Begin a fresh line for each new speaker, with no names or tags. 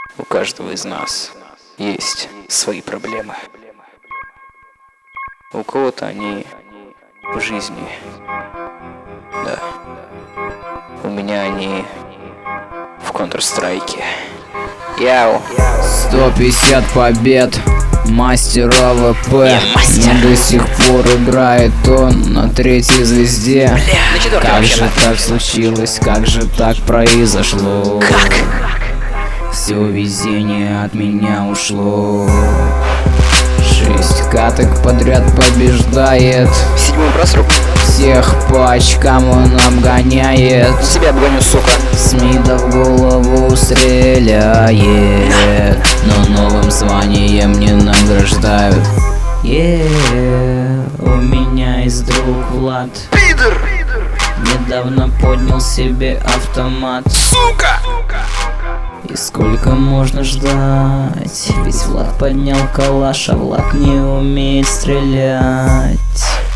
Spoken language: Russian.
У каждого из нас есть свои проблемы. У кого-то они в жизни. Да. У меня они в Counter-Strike. Яу.
150 побед, мастер АВП. Но до сих пор играет он на 3-й звезде. Как же так случилось, как же так произошло?
Как?
Все везение от меня ушло. 6 каток подряд побеждает.
7-й просрок.
Всех по очкам он обгоняет.
Тебя обгоню, сука.
С мида в голову стреляет, но новым званием не награждают. У меня есть друг Влад.
Пидор!
Недавно поднял себе автомат.
Сука!
И сколько можно ждать? Ведь Влад поднял калаш, а Влад не умеет стрелять.